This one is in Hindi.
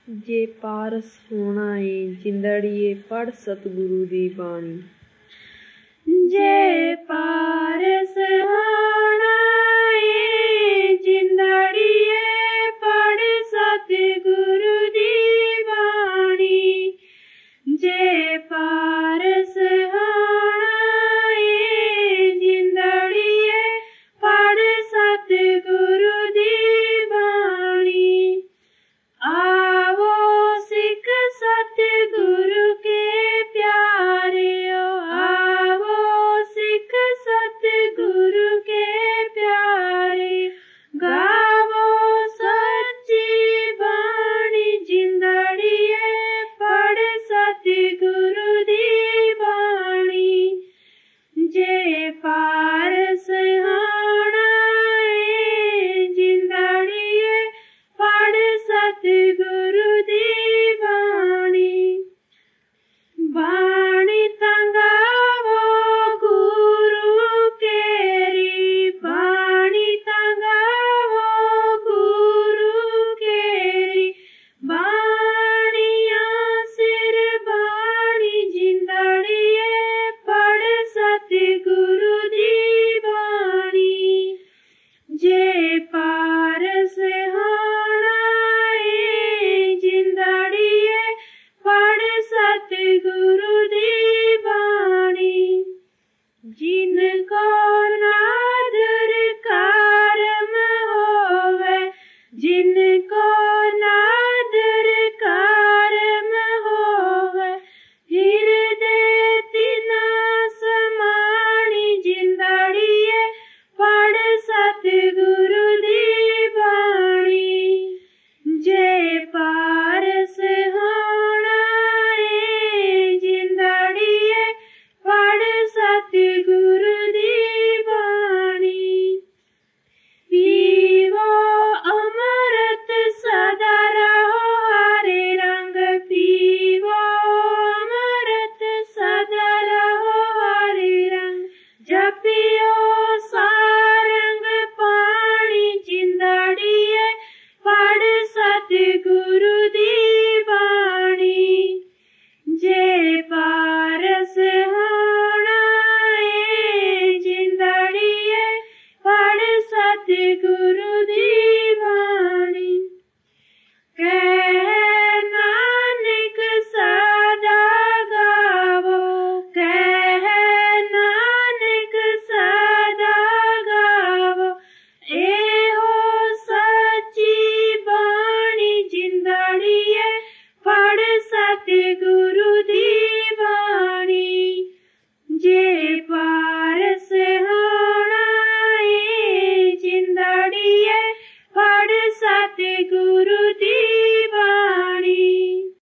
जे पारस होना है जिंदड़िए पढ़ सतगुरु दी बाणी। जे पारस होना है जिंदड़िए पढ़ सतगुरु दी बाणी। जे पारस होना है जिंदड़िए पढ़ सतगुरु दी बाणी। आवो सिख सतगुरु के प्यारे, आवो सिख सतगुरु के प्यारे। गावो सच्ची बाणी जिंदड़िए पढ़ सतगुरु दी बाणी। जे पारस होना है जिंदड़िए पढ़ सतगुरु दी बाणी। बाणी तंगावो गुरु केरी, बाणी तंगावो गुरु केरी। बाणिया सिर बाणी जिंदड़िए पढ़ सतगुरु दी बाणी। जे पारस होना है जिंदड़िए पढ़ सतगुरु दी बाणी। जिनको नादर कारम होवे, जिनको नादर कारम होवे। हृदय तिना समाणी जिंदड़िए पढ़ सतगुरु दी बाणी। जे पारस होना है जिंदड़िए पढ़ सतगुरु दी बाणी। पीवो अमृत सदा रहो हरे रंग, पीवो अमृत सदा रहो हरे रंग। जपियो सारंग पाणी जिंदड़िए पढ़ सतगुरु दी बाणी। जे पारस होना है जिंदड़िए पढ़ सतगुरु दी बाणी। कह नानक सदा गावो, कह नानक सदा गावो। एहो सच्ची बाणी जिंदड़िए पढ़ सतगुरु दी बाणी। जे